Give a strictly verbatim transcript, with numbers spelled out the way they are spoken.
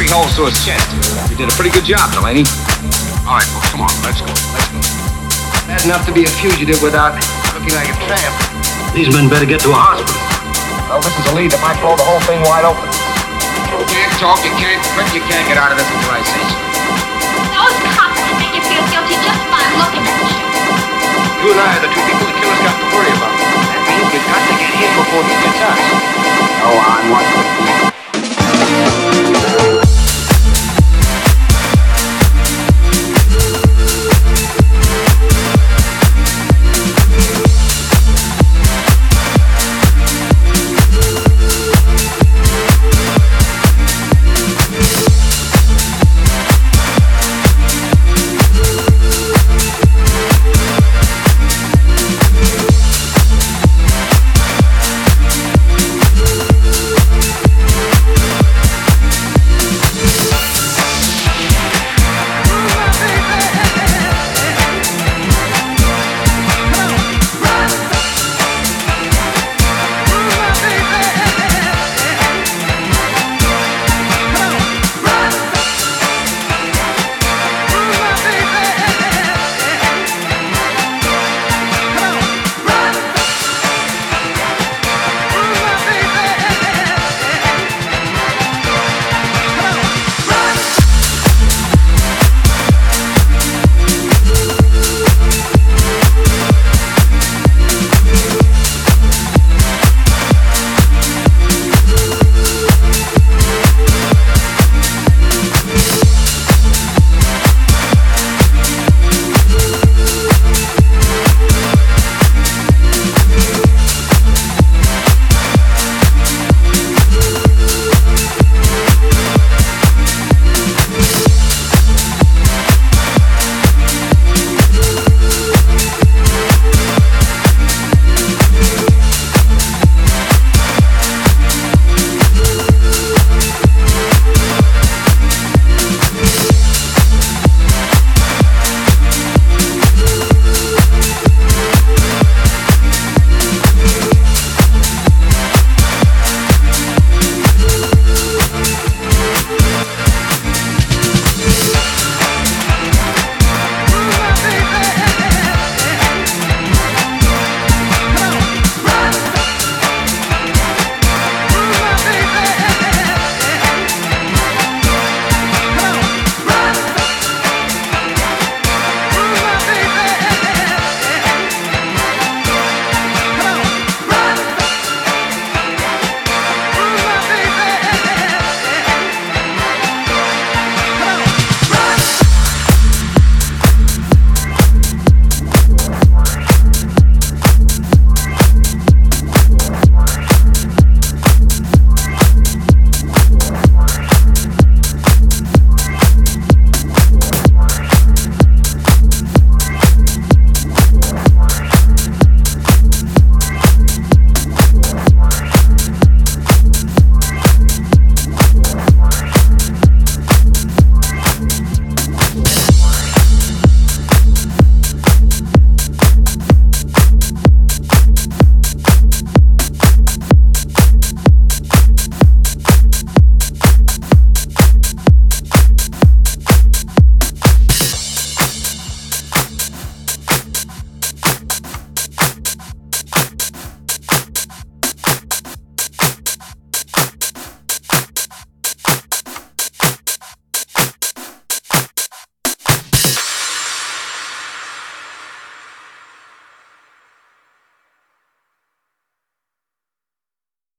three holes through his chest. You did a pretty good job, Delaney. All right, folks, come on, let's go. Let's go. Bad enough to be a fugitive without looking like a tramp. These men better get to a hospital. Well, this is a lead that might blow the whole thing wide open. You can't talk, you can't quit, you can't get out of this until I say so. Those cops can make you feel guilty just by looking at you. You and I are the two people the killer's got to worry about. That means we've got to get him before he gets us. Go on, what's the